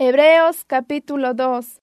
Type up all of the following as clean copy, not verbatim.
Hebreos capítulo 2.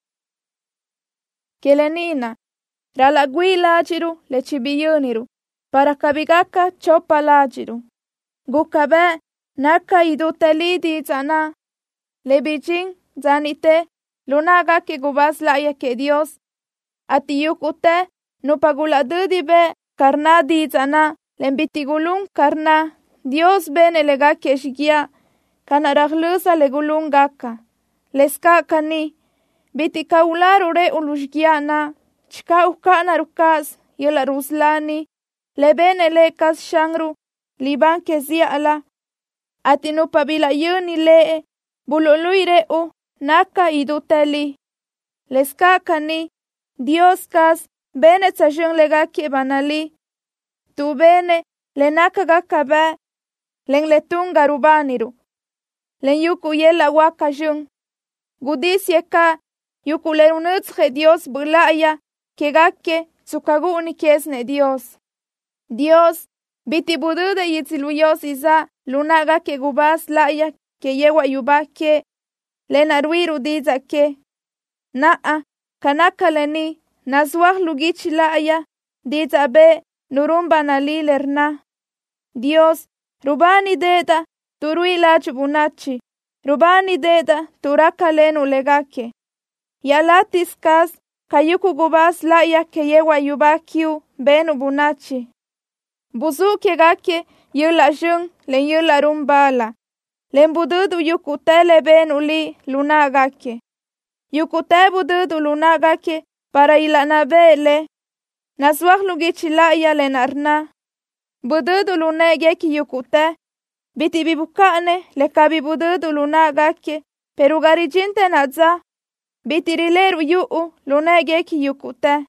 Kelenina, ralaguilajiru lechibiyuniru, para kabigaka chopalajiru. Gukabe naka idutelidi zana. Lebijin zanite lunaga ke gubaslaya ke Dios. Atiyukute nupaguladudi karnadi zana lembitigulun karna. Dios bene lega keshigia kanaraglusa legulun gaka. Leska kani bitika ularure ulushgiana chika ukana rukas yela ruslani lebene lekas shangru liban kezia ala atinu pabila yuni lee bululuire u naka iduteli leska kani Dios kas bene tsajung lega ke banali tu bene lenaka gakabe len letunga rubaniru len yuku yela wakajung Gudisie ka yukulerunutsje Dios bulaya kegake tsukaguni kesne Dios. Dios bitibudude yitziluyos iza lunaga ke gubas laya ke yewa yuba ke lenaruiru diza ke. Naa kanaka leni nazwah lugichi laya diza be nurumba nali lerna. Dios rubani deda turui lach bunachi. Rubani deda turaka lenu legake. Yalatis kas kayuku gubas laya ke yewa yubakiu benu bunachi. Buzu kegake yula jung len yula rumbala. Len bududu yukutele benu li lunagake. Yukute bududu lunagake para ilanabele. Naswah lugichi laya len arna. Bududu lunegeki yukute. Biti bibukane le kabibududu lunagake perugarijinte nadza bitirileru yuu lunegeki yukute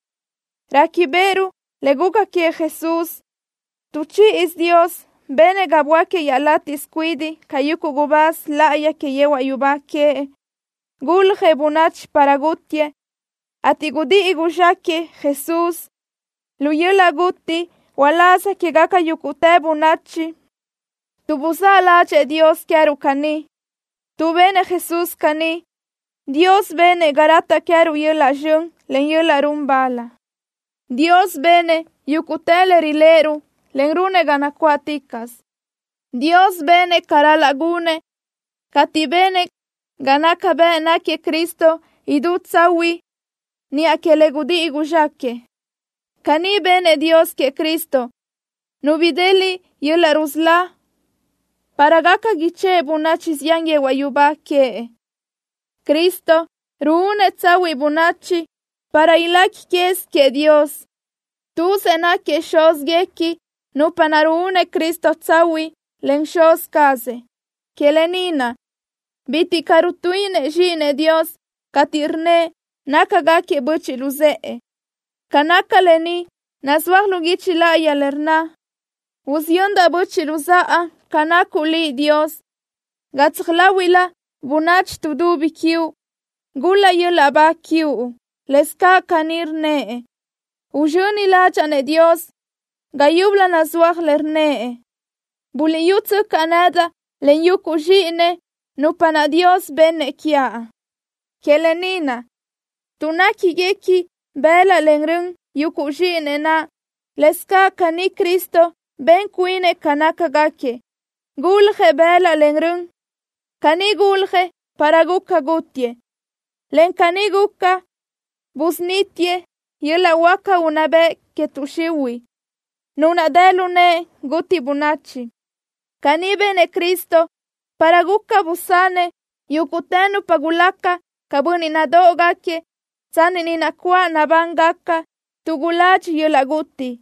rakiberu leguka ke Jesus tuchi is Dios bene gabwake yalatis kuidi kayuku gubas laya ke yewa yubake gulje bunach paragutie atigudi igujake Jesus luyela guti walasa ke gaka yukute bunachi Tu busala che Dios quiero cani. Tu bene Jesús cani. Dios bene garata quiero yela jung len yela rumbala. Dios bene yukutele rileru len rune ganakuatikas. Dios bene karalagune. Kati bene ganaka bene ke Cristo idutsawi ni akelegudi igujake. Cani bene Dios ke Cristo. Nubideli yela rusla. Paragaka giche bunachis yange wayuba ke. Cristo, ruune tsawi bunachi, para ilaki kes ke Dios. Tu sena ke shos geki, no panaruune Cristo tsawi, len shos kaze. Kelenina, biti karutuine jine Dios, katirne, nakagake buchi luzee. Kanaka leni, naswah lugichi la yalerna. Uzionda buchi luzaa, kanakuli Dios. Gatslawila bunach tudubi kiu. Gula yula ba kiu. Leska kanir nee. Ujuni lachane Dios. Gayubla nazwah lernee. Buli yutsu kanada len yuku jine. Nupana Dios bene kia. Kelenina. Tunaki geki bela lengrung yuku jine na. Leska kani Cristo ben kuine kanaka gake. Gulje bela lengrung. Kani gulje paraguka gutie. Len kani guka busnitie yela waka unabe ketushiwi. Nuna delune guti bunachi. Kani bene Cristo paraguka busane yukutenu pagulaka kabuni nadogake tsani ninakwa nabangaka tugulachi yela guti.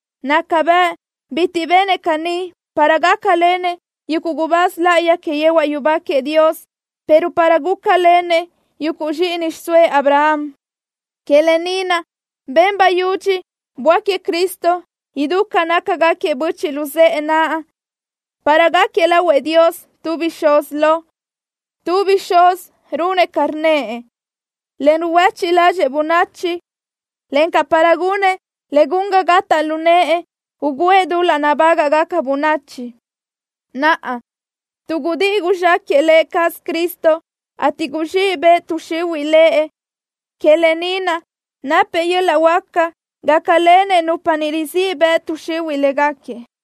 Nakabe biti bene kani paragaka lene yukugubas laya ke yewa yubake Dios, pero paraguka lene yukujinish sue Abraham. Kelenina, ben bayuchi, buake Cristo, iduka nakagake buchi luze enaa. Paragake lawe Dios, tu bishos lo. Tu bishos rune karnee. Len uwechi laje bunachi. Len kaparagune legunga gata lunee. Uguedu la nabaga gaka bunachi. Naa, tugudi gujake lekas Cristo, atiguxibe tushiwilee, kelenina, nape yela waka, gakalene nupanirisibe tushiwilegake.